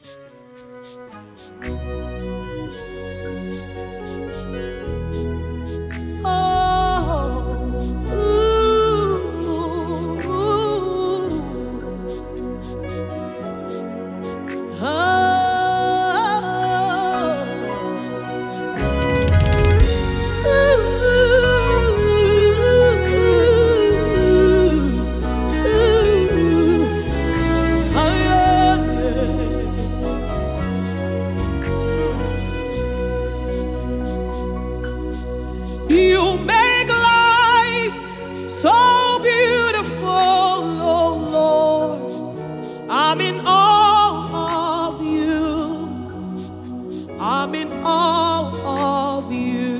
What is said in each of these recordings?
You make life so beautiful, oh Lord. I'm in awe of you. I'm in awe of you.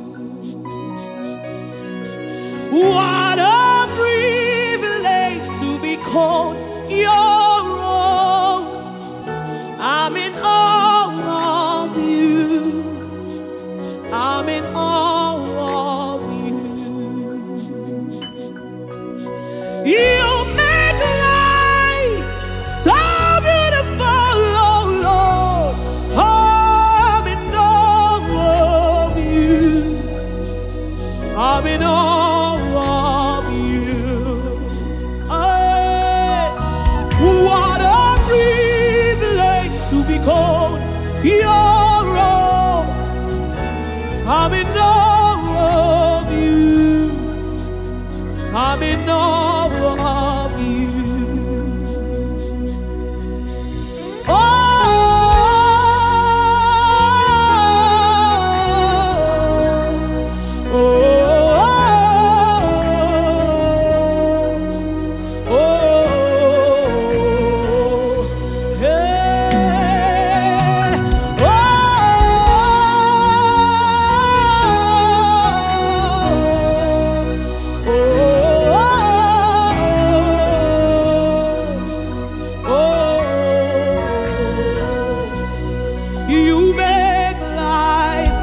What a privilege to be called your own. I'm in awe of you. I'm in awe of you. You make life so beautiful, oh Lord. I'm in awe of you. I'm in awe of you. Hey, what a privilege to be called your own. I'm in awe of you. I'm in awe of you. Oh, oh, oh, oh, hey, oh. You make life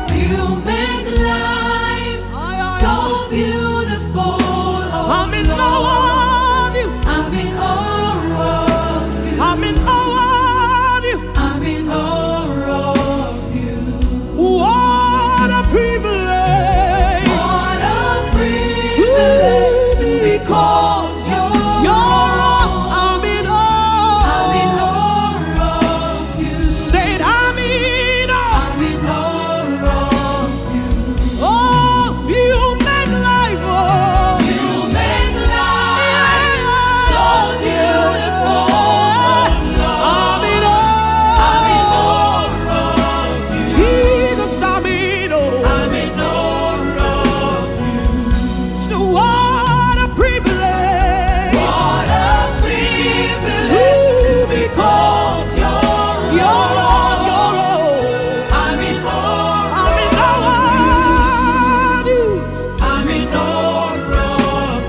so beautiful. I'm in awe of you. I'm in awe of you. I'm in awe of you. I'm in awe of you. What a privilege. What a privilege to be called your own. I'm in awe. I'm in awe of you. Say it, I'm in awe. I'm in awe of you. Oh, you make life. Oh. You make life so beautiful. I'm in awe. I'm in awe of you. Jesus, I'm in awe. I'm in awe of you. So what a privilege. What a privilege to be called your Your own. own, your own. I'm in awe I'm in awe of you. I'm in awe of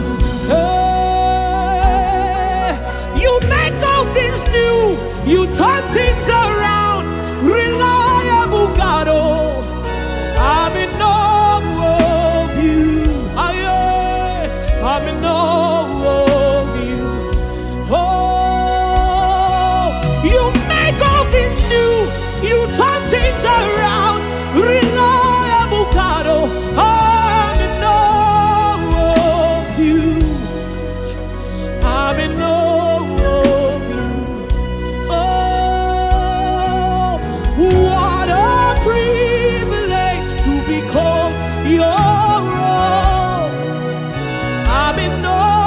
Hey, you make all things new. You turn things around. Reliable God, oh. I'm in awe of you. I'm in awe of you. Oh, you make all things new. You turn things around. Reliable God, oh. I'm in awe of you. I'm in awe of you. Oh, what a privilege to be called your own. I'm in awe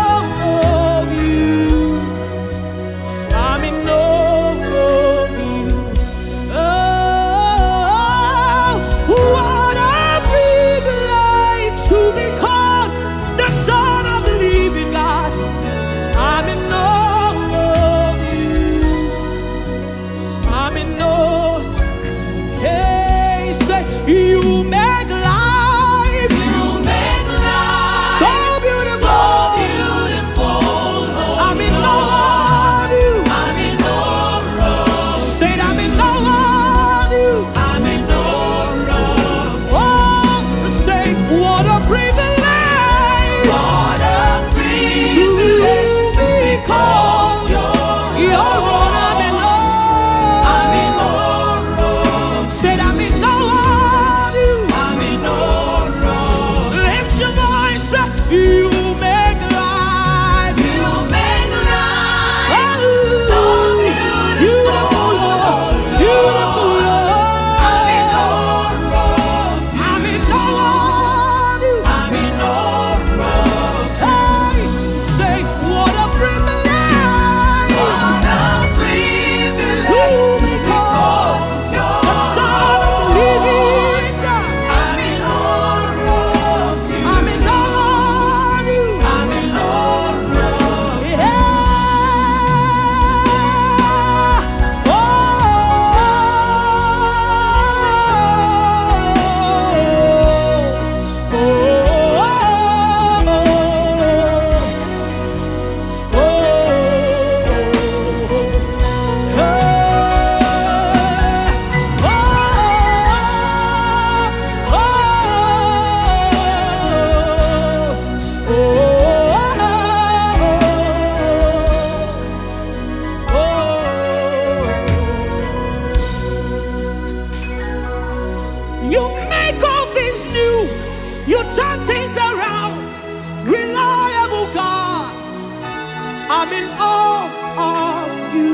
I'm in awe of you.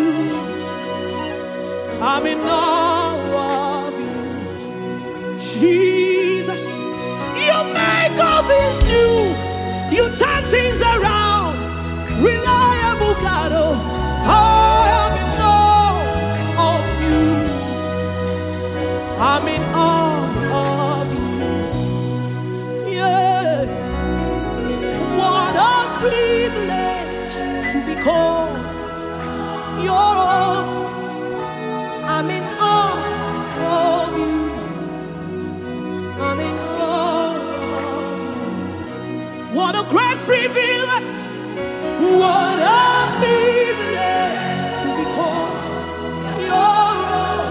I'm in awe of you. Jesus, you make all things new. You turn things around. Reliable God, oh, I am in awe of you. I'm in awe of you. Yeah. What a privilege to be called your own. I'm in awe of you. I'm in awe of you. What a great privilege. What a privilege to be called your own.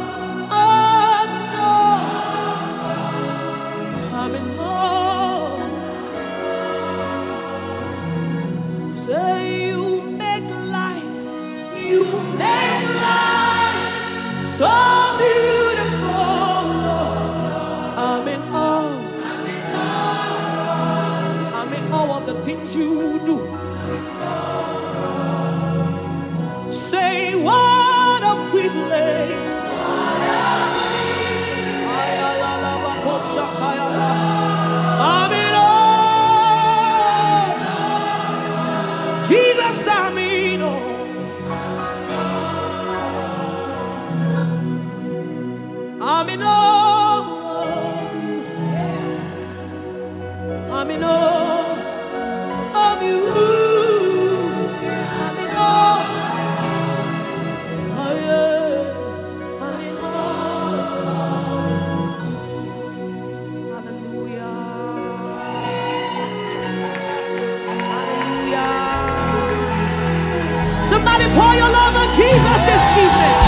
I'm in awe. Say you make life so beautiful. I'm in awe. I'm in awe of the things you do. Say what a privilege. I'm in awe. Jesus, I'm in awe. I'm in awe of you. I'm in awe of you. I'm in awe. Oh yeah. I'm in awe. Hallelujah. Hallelujah. Somebody pour your love on Jesus this evening.